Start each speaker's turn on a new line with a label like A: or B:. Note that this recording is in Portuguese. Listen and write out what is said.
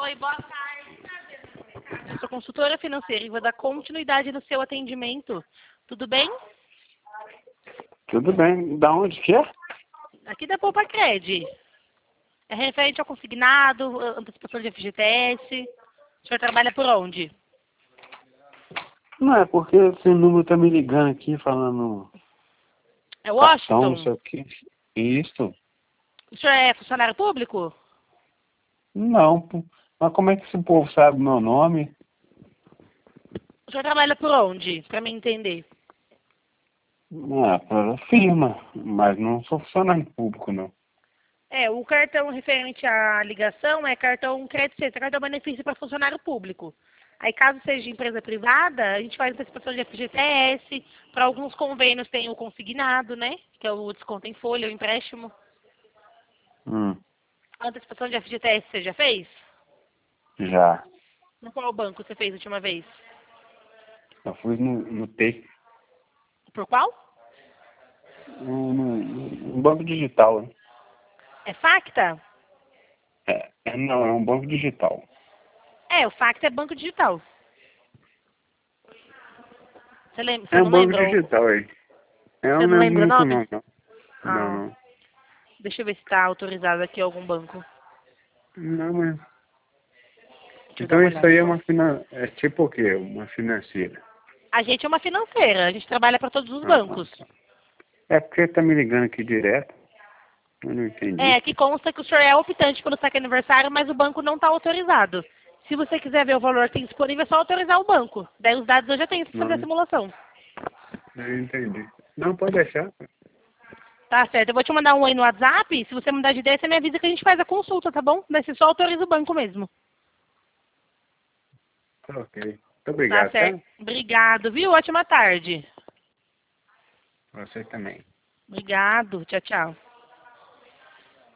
A: Oi, boa tarde. Eu sou consultora financeira e vou dar continuidade no seu atendimento. Tudo bem?
B: Tudo bem. Da onde que é?
A: Aqui da Poupa Cred. É referente ao consignado, antecipação de FGTS. O senhor trabalha por onde?
B: Não é porque esse número tá me ligando aqui falando
A: É
B: cartão, não
A: Washington?
B: sei o que. Isso?
A: O senhor é funcionário público?
B: Não, pô. Mas como é que esse povo sabe meu nome?
A: O senhor trabalha por onde? Para me entender.
B: Ah, para firma, mas não sou funcionário público, não.
A: O cartão referente à ligação é cartão crédito, cartão benefício para funcionário público. Aí, caso seja de empresa privada, a gente faz antecipação de FGTS. Para alguns convênios tem o consignado, né? Que é o desconto em folha, o empréstimo.
B: Hum,
A: A antecipação de FGTS você já fez?
B: já.
A: No qual banco você fez a última vez?
B: Eu fui no T,
A: Por qual?
B: no banco digital, né?
A: É Facta?
B: Não, é um banco digital.
A: O Facta é banco digital. Você lembra? Você
B: É
A: não
B: um banco
A: lembra?
B: digital aí. Eu
A: Você
B: não
A: não
B: lembro
A: lembra o
B: muito
A: nome?
B: não, não. Não,
A: Ah,
B: não.
A: deixa eu ver se está autorizado aqui algum banco.
B: Não, mas...
A: Deixa eu dar
B: Então
A: uma
B: isso
A: olhada.
B: aí é tipo o quê? Uma financeira.
A: A gente é uma financeira, a gente trabalha para todos os
B: Ah,
A: bancos.
B: tá. É porque tá me ligando aqui direto. Eu não entendi.
A: Que consta que o senhor é optante pelo saque aniversário, mas o banco não está autorizado. Se você quiser ver o valor que tem disponível, é só autorizar o banco. Daí os dados eu já tenho para fazer a
B: Não,
A: simulação.
B: eu entendi. Não, pode deixar.
A: Tá certo, eu vou te mandar um aí no WhatsApp. Se você mudar de ideia, você me avisa que a gente faz a consulta, tá bom? Daí você só autoriza o banco mesmo.
B: Tá ok. Muito
A: Tá
B: obrigado,
A: certo.
B: tá?
A: Obrigado, viu? Ótima tarde.
B: Você também.
A: Obrigado. Tchau, tchau.